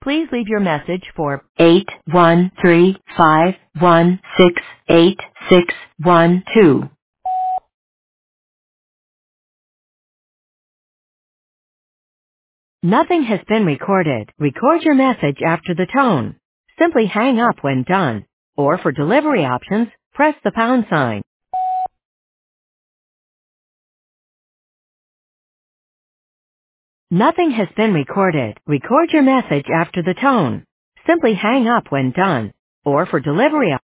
Please leave your message for 81351686612. Nothing has been recorded. Record your message after the tone. Simply hang up when done. Or for delivery options, press the pound sign. Nothing has been recorded. Record your message after the tone. Simply hang up when done. Or for delivery options,